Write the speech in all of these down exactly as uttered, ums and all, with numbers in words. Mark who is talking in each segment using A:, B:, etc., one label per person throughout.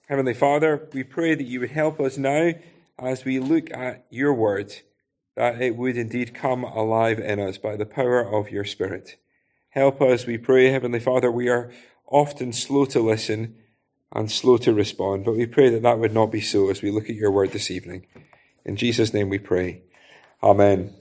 A: Heavenly Father, we pray that you would help us now as we look at your word, that it would indeed come alive in us by the power of your Spirit. Help us, we pray, Heavenly Father. We are often slow to listen and slow to respond, but we pray that that would not be so as we look at your word this evening. In Jesus' name we pray. Amen.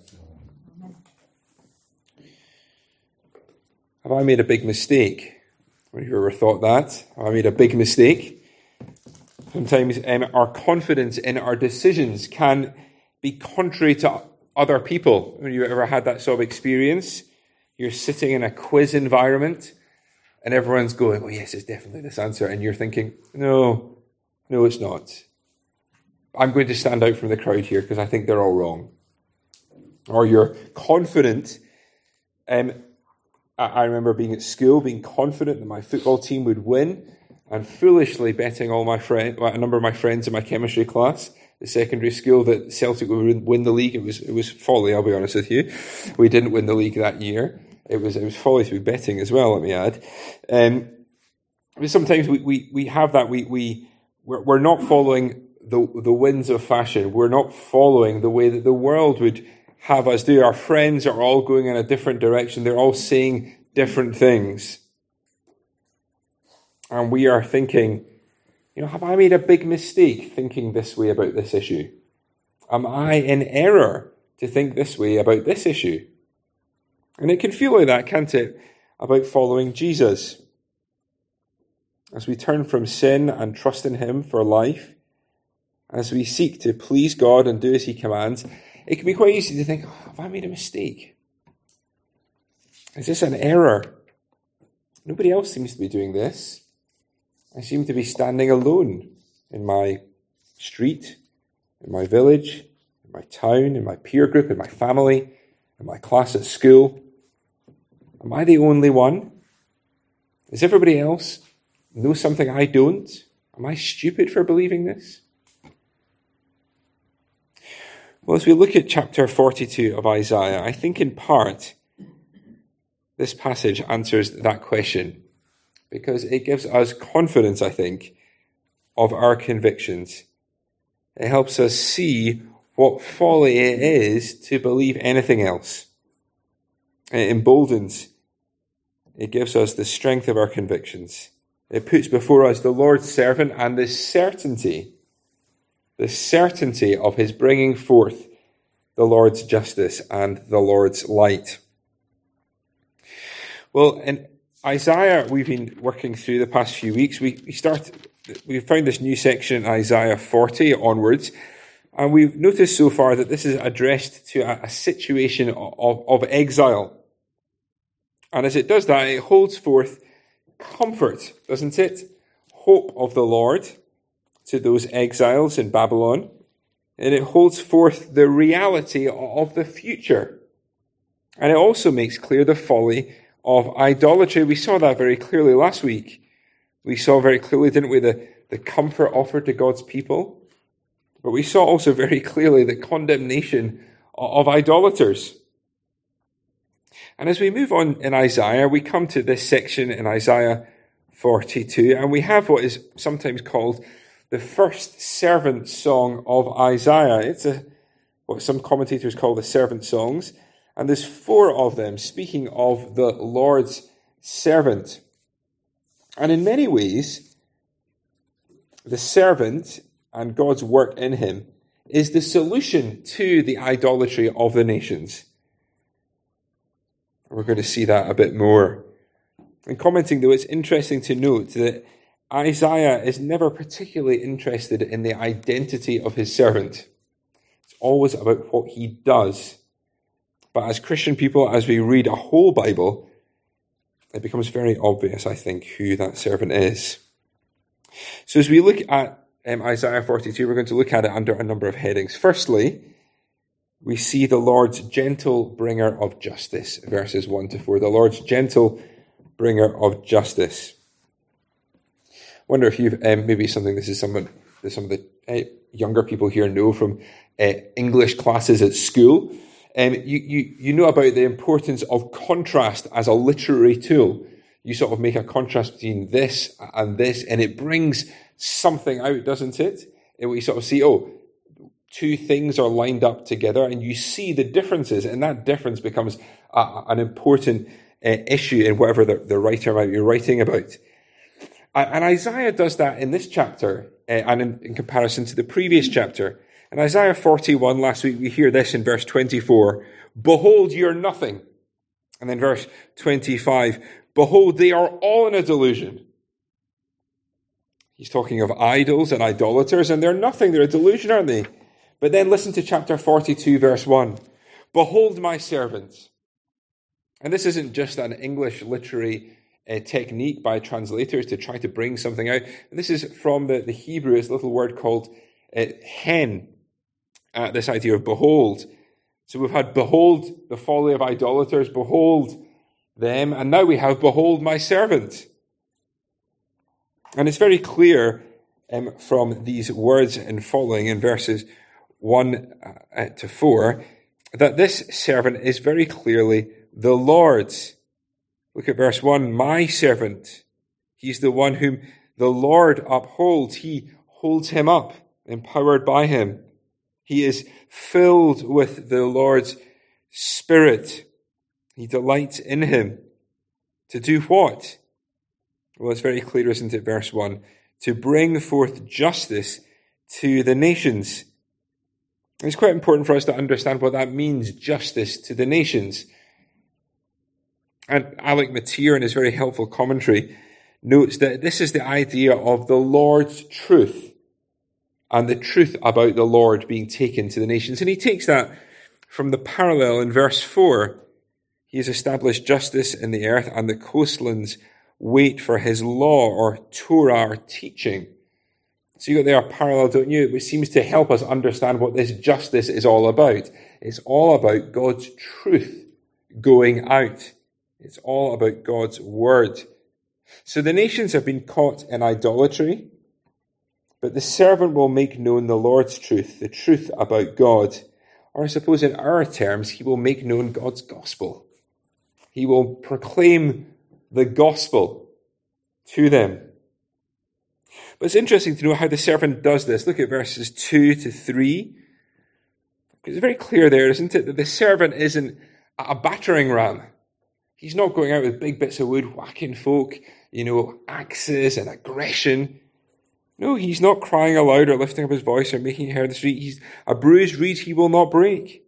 A: Have I made a big mistake? Have you ever thought that? Have I made a big mistake? Sometimes um, our confidence in our decisions can be contrary to other people. Have you ever had that sort of experience? You're sitting in a quiz environment and everyone's going, oh yes, it's definitely this answer. And you're thinking, no, no, it's not. I'm going to stand out from the crowd here because I think they're all wrong. Or you're confident. Um, I remember being at school, being confident that my football team would win, and foolishly betting all my friend, well, a number of my friends in my chemistry class, the secondary school, that Celtic would win the league. It was it was folly, I'll be honest with you. We didn't win the league that year. It was it was folly to be betting as well, let me add. Um, sometimes we, we, we have that. We we we're, we're not following the the winds of fashion. We're not following the way that the world would have us do. Our friends are all going in a different direction. They're all saying different things. And we are thinking, you know, have I made a big mistake thinking this way about this issue? Am I in error to think this way about this issue? And it can feel like that, can't it, about following Jesus? As we turn from sin and trust in him for life, as we seek to please God and do as he commands, it can be quite easy to think, oh, have I made a mistake? Is this an error? Nobody else seems to be doing this. I seem to be standing alone in my street, in my village, in my town, in my peer group, in my family, in my class at school. Am I the only one? Does everybody else know something I don't? Am I stupid for believing this? Well, as we look at chapter forty-two of Isaiah, I think in part this passage answers that question, because it gives us confidence, I think, of our convictions. It helps us see what folly it is to believe anything else. It emboldens. It gives us the strength of our convictions. It puts before us the Lord's servant and the certainty, the certainty of his bringing forth the Lord's justice and the Lord's light. Well, in Isaiah, we've been working through the past few weeks. We we start, we found this new section in Isaiah forty onwards, and we've noticed so far that this is addressed to a, a situation of, of exile. And as it does that, it holds forth comfort, doesn't it? Hope of the Lord to those exiles in Babylon. And it holds forth the reality of the future. And it also makes clear the folly of idolatry. We saw that very clearly last week. We saw very clearly, didn't we, the, the comfort offered to God's people. But we saw also very clearly the condemnation of idolaters. And as we move on in Isaiah, we come to this section in Isaiah forty-two, and we have what is sometimes called the first servant song of Isaiah. It's a what some commentators call the servant songs. And there's four of them speaking of the Lord's servant. And in many ways, the servant and God's work in him is the solution to the idolatry of the nations. We're going to see that a bit more. In commenting, though, it's interesting to note that Isaiah is never particularly interested in the identity of his servant. It's always about what he does. But as Christian people, as we read a whole Bible, it becomes very obvious, I think, who that servant is. So as we look at um, Isaiah forty-two, we're going to look at it under a number of headings. Firstly, we see the Lord's gentle bringer of justice, verses one to four. The Lord's gentle bringer of justice. I wonder if you've, um, maybe something, this is someone, some of the uh, younger people here know from uh, English classes at school. Um, you, you, you know about the importance of contrast as a literary tool. You sort of make a contrast between this and this, and it brings something out, doesn't it? And we sort of see, oh, two things are lined up together, and you see the differences, and that difference becomes a, an important uh, issue in whatever the, the writer might be writing about. And, and Isaiah does that in this chapter, uh, and in, in comparison to the previous chapter. In Isaiah forty-one, last week, we hear this in verse twenty-four, "Behold, you're nothing." And then verse twenty-five, "Behold, they are all in a delusion." He's talking of idols and idolaters, and they're nothing. They're a delusion, aren't they? But then listen to chapter forty-two, verse one. "Behold my servant." And this isn't just an English literary uh, technique by translators to try to bring something out. And this is from the, the Hebrew, it's a little word called uh, hen, uh, this idea of behold. So we've had behold the folly of idolaters, behold them, and now we have behold my servant. And it's very clear um, from these words and following in verses one uh, to four that this servant is very clearly the Lord's. Look at verse one. "My servant." He's the one whom the Lord upholds. He holds him up, empowered by him. He is filled with the Lord's Spirit. He delights in him. To do what? Well, it's very clear, isn't it? Verse one. To bring forth justice to the nations. It's quite important for us to understand what that means, justice to the nations. And Alec Matier, in his very helpful commentary, notes that this is the idea of the Lord's truth and the truth about the Lord being taken to the nations. And he takes that from the parallel in verse four. He has established justice in the earth, and the coastlands wait for his law, or Torah, or teaching. So you got there a parallel, don't you? Which seems to help us understand what this justice is all about. It's all about God's truth going out. It's all about God's word. So the nations have been caught in idolatry, but the servant will make known the Lord's truth, the truth about God. Or I suppose in our terms, he will make known God's gospel. He will proclaim the gospel to them. But it's interesting to know how the servant does this. Look at verses two to three. It's very clear there, isn't it, that the servant isn't a battering ram. He's not going out with big bits of wood, whacking folk, you know, axes and aggression. No, he's not crying aloud or lifting up his voice or making it heard in the street. He's a bruised reed he will not break,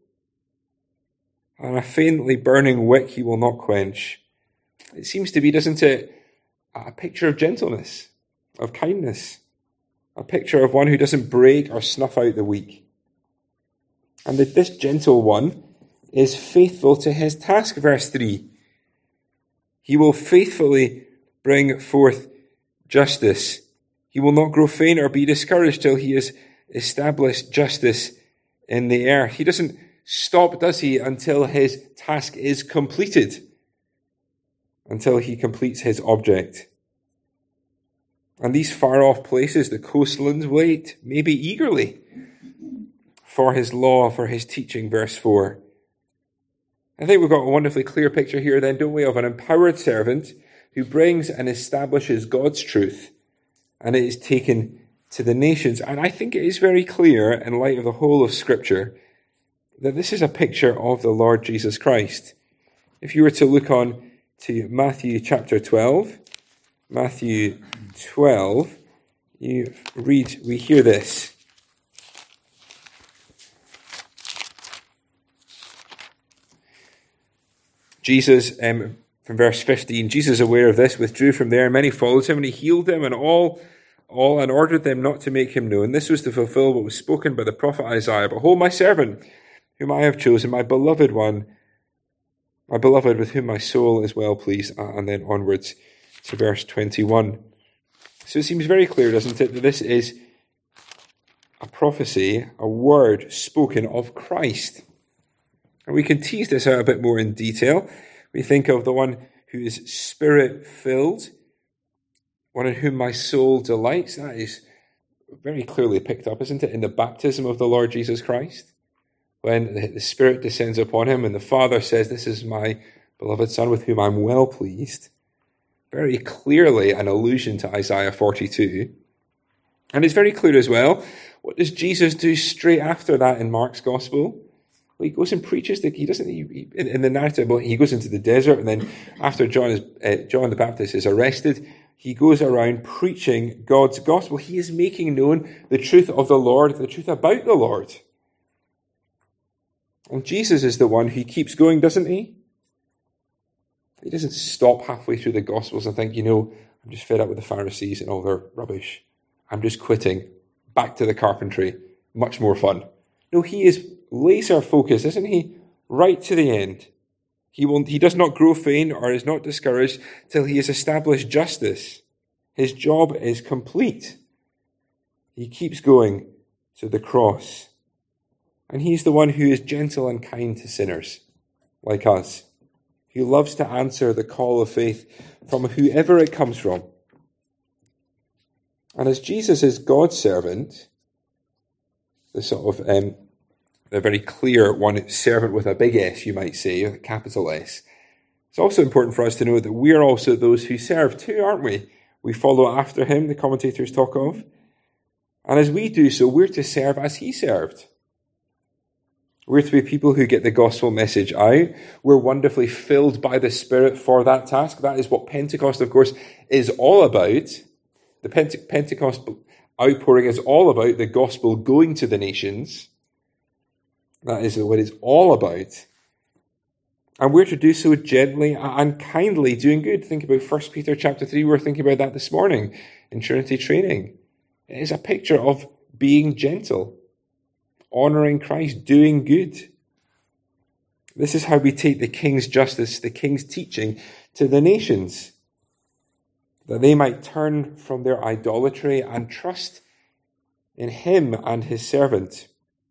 A: and a faintly burning wick he will not quench. It seems to be, doesn't it, a picture of gentleness, of kindness, a picture of one who doesn't break or snuff out the weak. And that this gentle one is faithful to his task, verse three. He will faithfully bring forth justice. He will not grow faint or be discouraged till he has established justice in the earth. He doesn't stop, does he, until his task is completed, until he completes his object. And these far-off places, the coastlands, wait, maybe eagerly, for his law, for his teaching, verse four. I think we've got a wonderfully clear picture here then, don't we, of an empowered servant who brings and establishes God's truth, and it is taken to the nations. And I think it is very clear, in light of the whole of Scripture, that this is a picture of the Lord Jesus Christ. If you were to look on to Matthew chapter twelve, Matthew twelve, you read, we hear this. Jesus, um, from verse fifteen, Jesus, aware of this, withdrew from there, and many followed him, and he healed them and all, all, and ordered them not to make him known. This was to fulfill what was spoken by the prophet Isaiah. Behold, my servant, whom I have chosen, my beloved one, my beloved, with whom my soul is well pleased. And then onwards to verse twenty-one. So it seems very clear, doesn't it, that this is a prophecy, a word spoken of Christ. And we can tease this out a bit more in detail. We think of the one who is Spirit-filled, one in whom my soul delights. That is very clearly picked up, isn't it, in the baptism of the Lord Jesus Christ, when the Spirit descends upon him and the Father says, "This is my beloved Son with whom I'm well pleased." Very clearly an allusion to Isaiah forty-two. And it's very clear as well, what does Jesus do straight after that in Mark's gospel? Well, he goes and preaches. The, he doesn't. He, he, in, in the narrative, well, he goes into the desert, and then after John is uh, John the Baptist is arrested, he goes around preaching God's gospel. He is making known the truth of the Lord, the truth about the Lord. And Jesus is the one who keeps going, doesn't he? He doesn't stop halfway through the Gospels and think, you know, I'm just fed up with the Pharisees and all their rubbish. I'm just quitting. Back to the carpentry. Much more fun. No, he is laser focused, isn't he? Right to the end. He will, he does not grow faint or is not discouraged till he has established justice. His job is complete. He keeps going to the cross. And he's the one who is gentle and kind to sinners like us. Who loves to answer the call of faith from whoever it comes from. And as Jesus is God's servant, the sort of um, the very clear one, servant with a big S, you might say, a capital S. It's also important for us to know that we are also those who serve too, aren't we? We follow after him, the commentators talk of. And as we do so, we're to serve as he served. We're to be people who get the gospel message out. We're wonderfully filled by the Spirit for that task. That is what Pentecost, of course, is all about. The Pente- Pentecost outpouring is all about the gospel going to the nations. That is what it's all about. And we're to do so gently and kindly, doing good. Think about First Peter chapter three. We were thinking about that this morning in Trinity training. It is a picture of being gentle, honouring Christ, doing good. This is how we take the King's justice, the King's teaching to the nations, that they might turn from their idolatry and trust in him and his servant.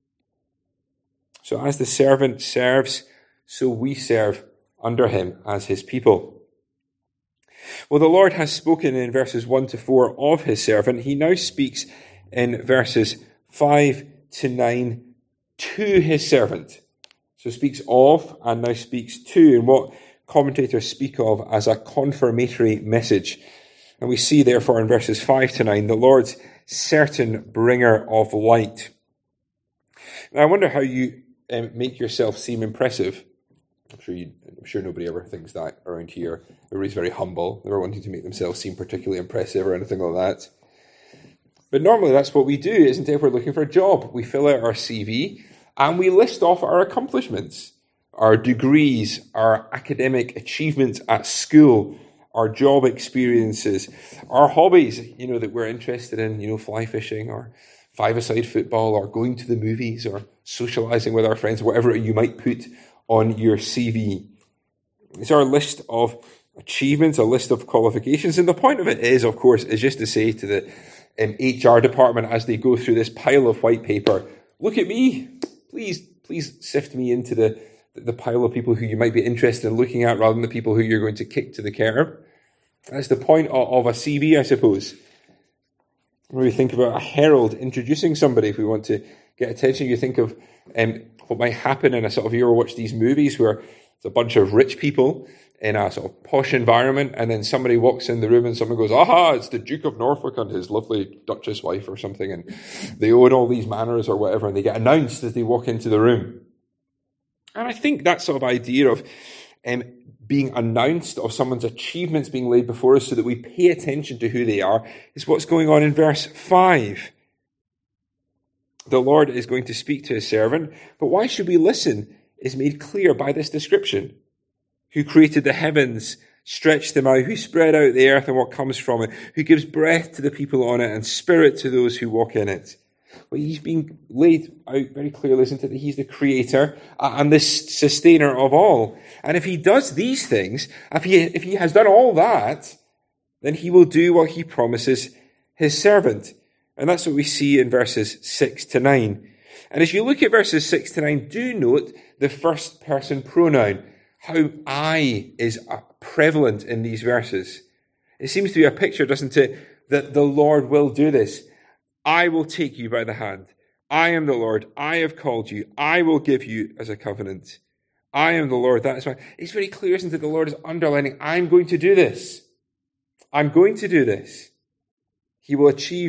A: So as the servant serves, so we serve under him as his people. Well, the Lord has spoken in verses one to four of his servant. He now speaks in verses five to nine to his servant. So speaks of and now speaks to, in what commentators speak of as a confirmatory message. And we see therefore in verses five to nine, the Lord's certain bringer of light. Now I wonder how you um, make yourself seem impressive. I'm sure you, I'm sure nobody ever thinks that around here. Everybody's very humble, never wanting to make themselves seem particularly impressive or anything like that. But normally that's what we do, isn't it? If we're looking for a job, we fill out our C V and we list off our accomplishments, our degrees, our academic achievements at school, our job experiences, our hobbies, you know, that we're interested in, you know, fly fishing or five-a-side football or going to the movies or socializing with our friends, whatever you might put on your C V. It's our list of achievements, a list of qualifications. And the point of it is, of course, is just to say to the um, H R department as they go through this pile of white paper, look at me, please, please sift me into the, the pile of people who you might be interested in looking at rather than the people who you're going to kick to the curb. That's the point of, of a C V, I suppose. When we think about a herald introducing somebody, if we want to get attention, you think of um, what might happen in a sort of, you ever watch these movies where it's a bunch of rich people in a sort of posh environment, and then somebody walks in the room and someone goes, aha, it's the Duke of Norfolk and his lovely Duchess wife or something, and they own all these manors or whatever, and they get announced as they walk into the room. And I think that sort of idea of um, being announced, of someone's achievements being laid before us so that we pay attention to who they are, is what's going on in verse five. The Lord is going to speak to his servant, but why should we listen is made clear by this description. Who created the heavens, stretched them out, who spread out the earth and what comes from it, who gives breath to the people on it and spirit to those who walk in it. Well, he's been laid out very clearly, isn't it, that he's the creator and the sustainer of all. And if he does these things, if he, if he has done all that, then he will do what he promises his servant. And that's what we see in verses six to nine. And as you look at verses six to nine, do note the first person pronoun, how I is prevalent in these verses. It seems to be a picture, doesn't it, that the Lord will do this. I will take you by the hand. I am the Lord. I have called you. I will give you as a covenant. I am the Lord. That is why it's very clear, isn't it? The Lord is underlining, I'm going to do this. I'm going to do this. He will achieve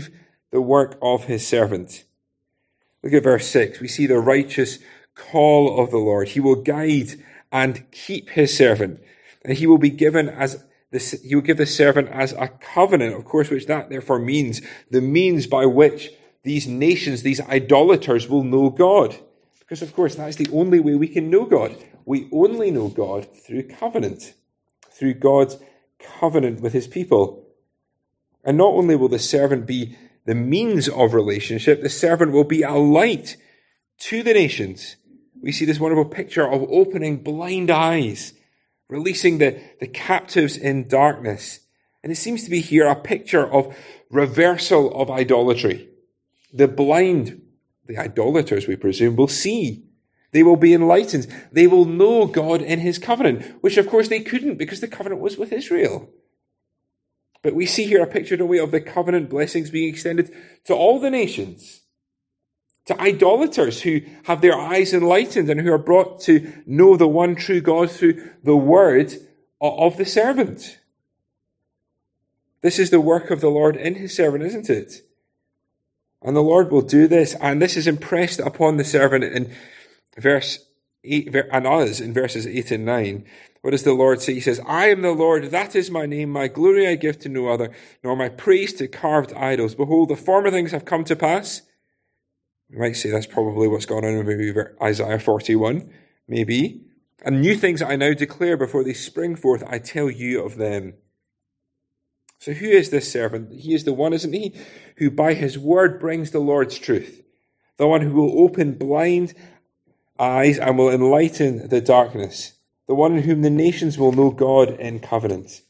A: the work of his servant. Look at verse six. We see the righteous call of the Lord. He will guide and keep his servant, and he will be given as the, he will give the servant as a covenant, of course, which that therefore means the means by which these nations, these idolaters, will know God. Because, of course, that's the only way we can know God. We only know God through covenant, through God's covenant with his people. And not only will the servant be the means of relationship, the servant will be a light to the nations. We see this wonderful picture of opening blind eyes, releasing the, the captives in darkness. And it seems to be here a picture of reversal of idolatry. The blind, the idolaters, we presume, will see. They will be enlightened. They will know God in his covenant, which of course they couldn't because the covenant was with Israel. But we see here a picture, don't we, of the covenant blessings being extended to all the nations, to idolaters who have their eyes enlightened and who are brought to know the one true God through the word of the servant. This is the work of the Lord in his servant, isn't it? And the Lord will do this, and this is impressed upon the servant in verse eight, and us in verses eight and nine. What does the Lord say? He says, I am the Lord, that is my name, my glory I give to no other, nor my praise to carved idols. Behold, the former things have come to pass. You might say that's probably what's going on in maybe Isaiah forty-one, maybe. And new things I now declare before they spring forth, I tell you of them. So who is this servant? He is the one, isn't he, who by his word brings the Lord's truth. The one who will open blind eyes and will enlighten the darkness. The one in whom the nations will know God in covenant.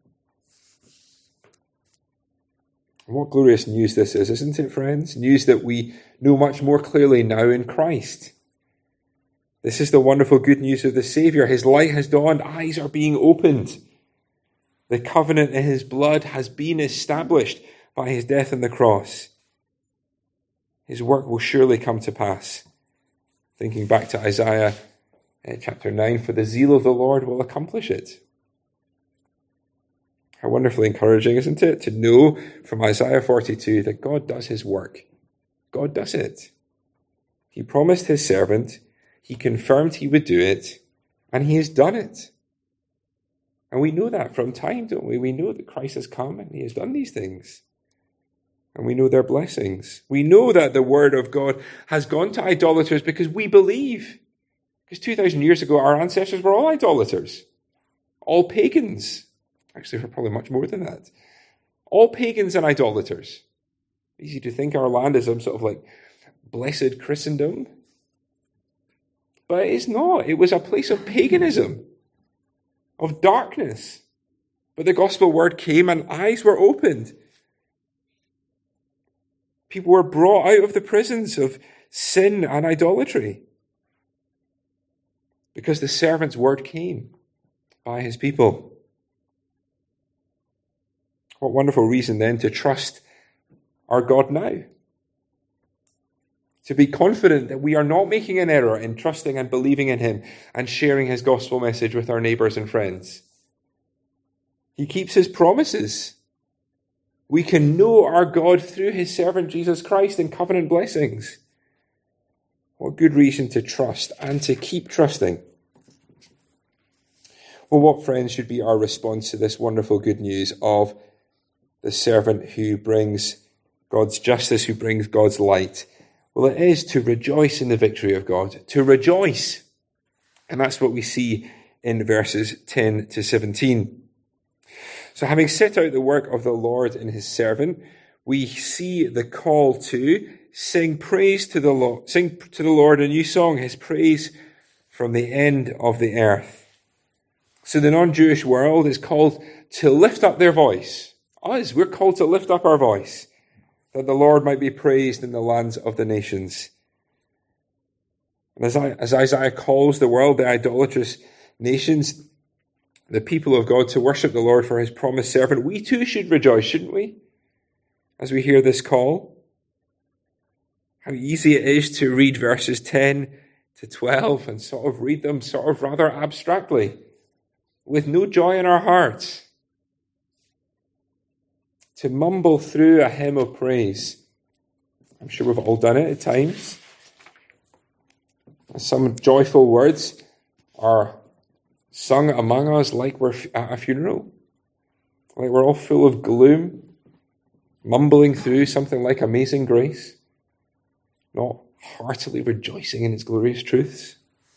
A: And what glorious news this is, isn't it, friends? News that we know much more clearly now in Christ. This is the wonderful good news of the Saviour. His light has dawned, eyes are being opened. The covenant in his blood has been established by his death on the cross. His work will surely come to pass. Thinking back to Isaiah uh, chapter nine, for the zeal of the Lord will accomplish it. How wonderfully encouraging, isn't it, to know from Isaiah forty-two that God does his work. God does it. He promised his servant, he confirmed he would do it, and he has done it. And we know that from time, don't we? We know that Christ has come and he has done these things. And we know their blessings. We know that the word of God has gone to idolaters because we believe. Because two thousand years ago, our ancestors were all idolaters. All pagans. Actually, for probably much more than that. All pagans and idolaters. Easy to think our land is some sort of like blessed Christendom. But it is not. It was a place of paganism, of darkness. But the gospel word came and eyes were opened. People were brought out of the prisons of sin and idolatry because the servant's word came by his people. What wonderful reason then to trust our God now. To be confident that we are not making an error in trusting and believing in him and sharing his gospel message with our neighbours and friends. He keeps his promises. We can know our God through his servant Jesus Christ in covenant blessings. What good reason to trust and to keep trusting. Well, what, friends, should be our response to this wonderful good news of the servant who brings God's justice, who brings God's light? Well, it is to rejoice in the victory of God, to rejoice. And that's what we see in verses ten to seventeen. So having set out the work of the Lord in his servant, we see the call to sing praise to the Lord, sing to the Lord a new song, his praise from the end of the earth. So the non-Jewish world is called to lift up their voice. Us, we're called to lift up our voice, that the Lord might be praised in the lands of the nations. And as, I, as Isaiah calls the world, the idolatrous nations, the people of God, to worship the Lord for his promised servant, we too should rejoice, shouldn't we? As we hear this call. How easy it is to read verses ten to twelve and sort of read them sort of rather abstractly, with no joy in our hearts. To mumble through a hymn of praise. I'm sure we've all done it at times. Some joyful words are sung among us like we're at a funeral, like we're all full of gloom, mumbling through something like Amazing Grace, not heartily rejoicing in its glorious truths.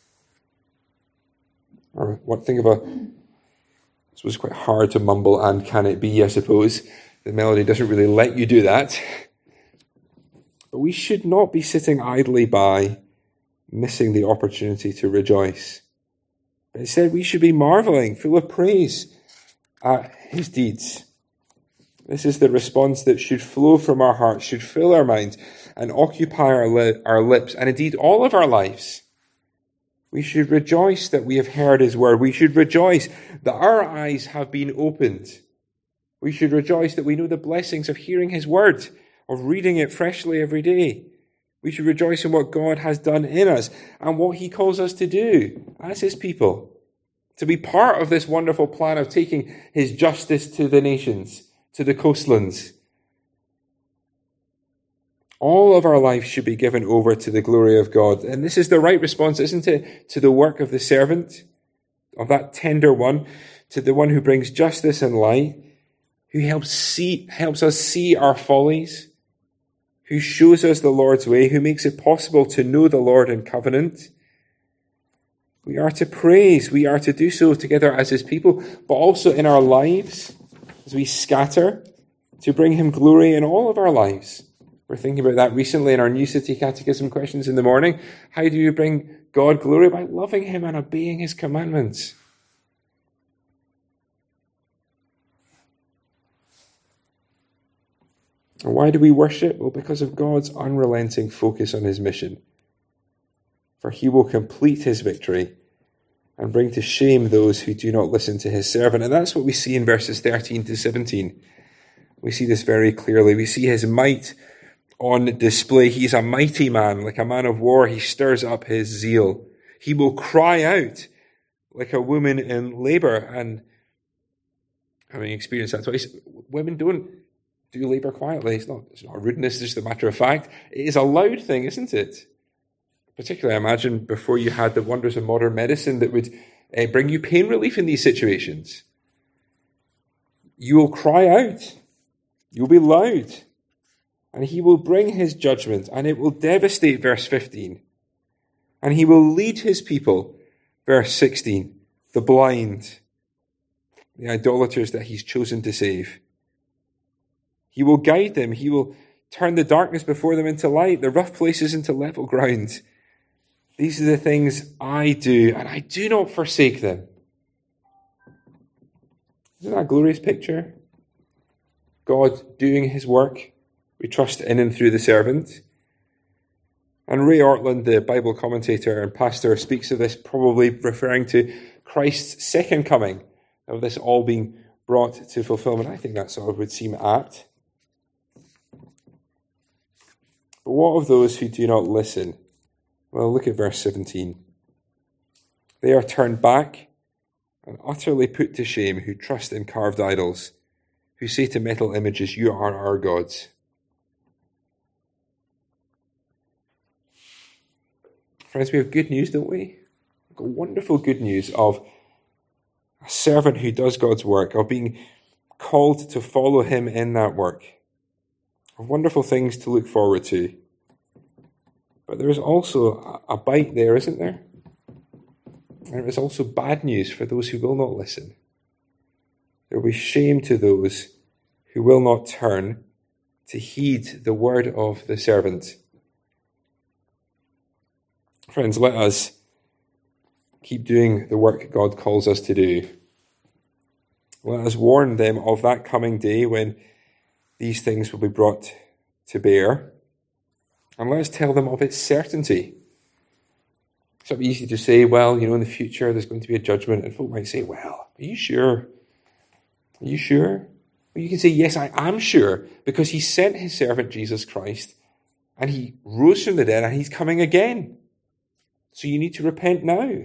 A: Or what think of a, I suppose it's quite hard to mumble and can it be, I suppose. The melody doesn't really let you do that. But we should not be sitting idly by, missing the opportunity to rejoice. But instead we should be marveling, full of praise at his deeds. This is the response that should flow from our hearts, should fill our minds and occupy our, li- our lips, and indeed all of our lives. We should rejoice that we have heard his word. We should rejoice that our eyes have been opened. We should rejoice that we know the blessings of hearing his word, of reading it freshly every day. We should rejoice in what God has done in us and what he calls us to do as his people, to be part of this wonderful plan of taking his justice to the nations, to the coastlands. All of our life should be given over to the glory of God. And this is the right response, isn't it, to the work of the servant, of that tender one, to the one who brings justice and light, who helps see, helps us see our follies, who shows us the Lord's way, who makes it possible to know the Lord in covenant. We are to praise, we are to do so together as his people, but also in our lives, as we scatter, to bring him glory in all of our lives. We're thinking about that recently in our New City Catechism questions in the morning. How do you bring God glory? By loving him and obeying his commandments. And why do we worship? Well, because of God's unrelenting focus on his mission. For he will complete his victory and bring to shame those who do not listen to his servant. And that's what we see in verses thirteen to seventeen. We see this very clearly. We see his might on display. He's a mighty man, like a man of war. He stirs up his zeal. He will cry out like a woman in labor. And having experienced that twice, women don't do labor quietly. It's not, it's not a rudeness, it's just a matter of fact. It is a loud thing, isn't it? Particularly, I imagine, before you had the wonders of modern medicine that would uh, bring you pain relief in these situations. You will cry out. You'll be loud. And he will bring his judgment, and it will devastate, verse fifteen. And he will lead his people, verse sixteen, the blind, the idolaters that he's chosen to save. He will guide them. He will turn the darkness before them into light, the rough places into level ground. These are the things I do, and I do not forsake them. Isn't that a glorious picture? God doing his work. We trust in and through the servant. And Ray Ortland, the Bible commentator and pastor, speaks of this probably referring to Christ's second coming, of this all being brought to fulfillment. I think that sort of would seem apt. But what of those who do not listen? Well, look at verse seventeen. They are turned back and utterly put to shame who trust in carved idols, who say to metal images, you are our gods. Friends, we have good news, don't we? We've got wonderful good news of a servant who does God's work, of being called to follow him in that work, of wonderful things to look forward to. But there is also a bite there, isn't there? And there is also bad news for those who will not listen. There will be shame to those who will not turn to heed the word of the servant. Friends, let us keep doing the work God calls us to do. Let us warn them of that coming day when these things will be brought to bear. And let us tell them of its certainty. It's not easy to say, well, you know, in the future there's going to be a judgment. And folk might say, well, are you sure? Are you sure? Well, you can say, yes, I am sure, because he sent his servant Jesus Christ and he rose from the dead and he's coming again. So you need to repent now. It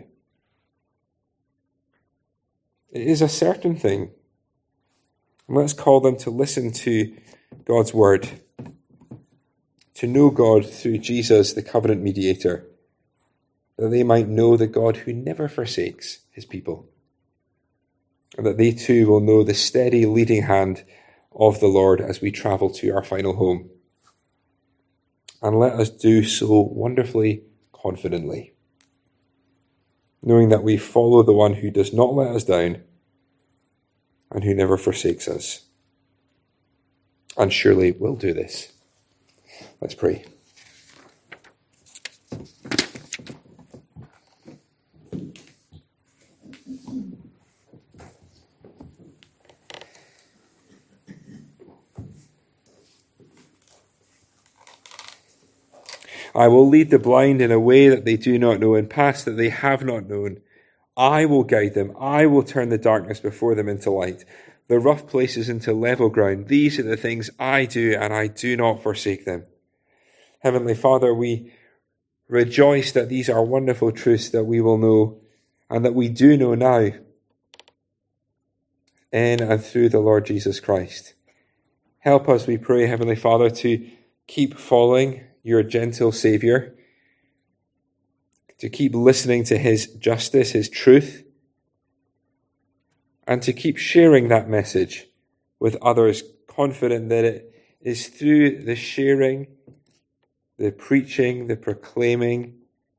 A: is a certain thing. And let's call them to listen to God's word, to know God through Jesus, the covenant mediator, that they might know the God who never forsakes his people, and that they too will know the steady leading hand of the Lord as we travel to our final home. And let us do so wonderfully, confidently, knowing that we follow the one who does not let us down and who never forsakes us, and surely will do this. Let's pray. I will lead the blind in a way that they do not know, in paths that they have not known. I will guide them. I will turn the darkness before them into light, the rough places into level ground. These are the things I do, and I do not forsake them. Heavenly Father, we rejoice that these are wonderful truths that we will know, and that we do know now, in and through the Lord Jesus Christ. Help us, we pray, Heavenly Father, to keep following your gentle Saviour, to keep listening to his justice, his truth, and to keep sharing that message with others, confident that it is through the sharing, the preaching, the proclaiming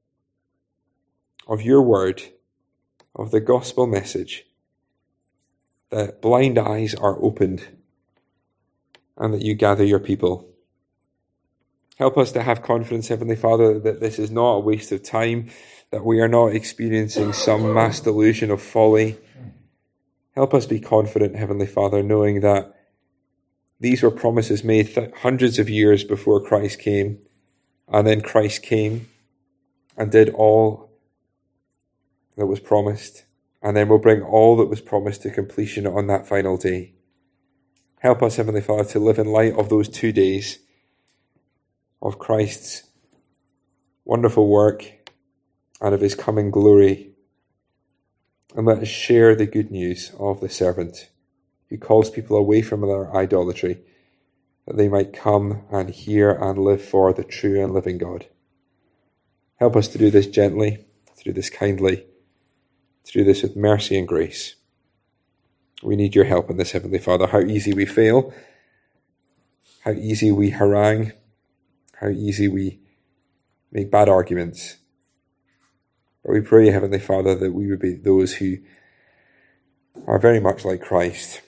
A: of your word, of the gospel message, that blind eyes are opened and that you gather your people. Help us to have confidence, Heavenly Father, that this is not a waste of time, that we are not experiencing some mass delusion of folly. Help us be confident, Heavenly Father, knowing that these were promises made th- hundreds of years before Christ came, and then Christ came and did all that was promised, and then will bring all that was promised to completion on that final day. Help us, Heavenly Father, to live in light of those two days of Christ's wonderful work and of his coming glory. And let us share the good news of the servant who calls people away from their idolatry, that they might come and hear and live for the true and living God. Help us to do this gently, to do this kindly, to do this with mercy and grace. We need your help in this, Heavenly Father. How easy we fail, how easy we harangue, how easy we make bad arguments. But we pray, Heavenly Father, that we would be those who are very much like Christ,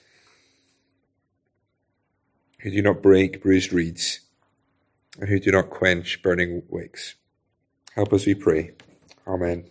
A: who do not break bruised reeds, and who do not quench burning wicks. Help us, we pray. Amen.